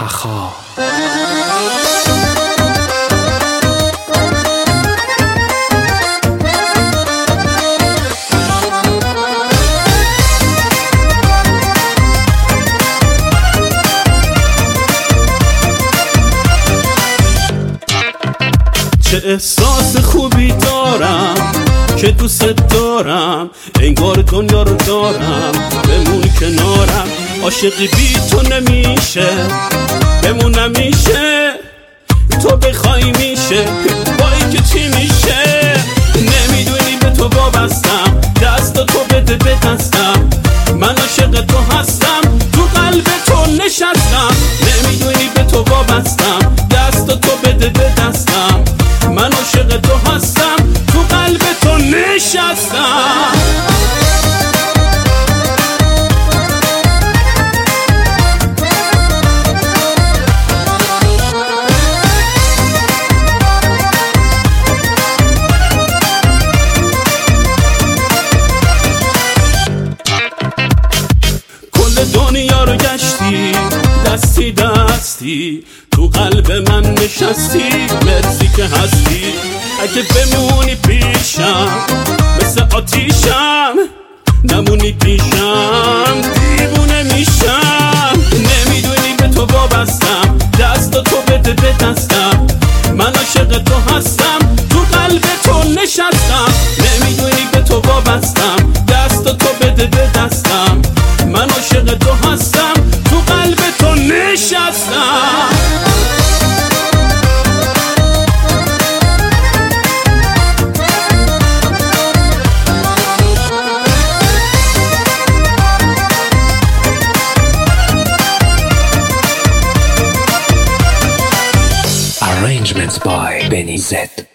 خخا. چه احساس خوبی دارم که دوست دارم، انگار دنیا رو دارم بمون کنارم. عاشقی بی تو نمیشه، بمون نمیشه، تو بخوای میشه، با که چی میشه. نمیدونی به تو وابستم، دست تو بده به دستم، من عاشق تو هستم، تو قلب تو نشستم. نمیدونی به تو وابستم، دست تو بده به دستم، من عاشق تو هستم، تو قلب تو نشستم. کل دنیا رو گشتی، دستی دستی تو قلب من نشستی، مرسی که هستی. اگه بمونی پیشم مثل آتیشم، نمونی پیشم دیوونه میشم. نمیدونی به تو وابستم، دست تو بده به دستم، من عاشق تو هستم، تو قلب تو نشستم. نمیدونی به تو وابستم، دست تو بده به دستم، من عاشق تو هستم، تو قلب تو نشستم. Arrangements by Benny Z.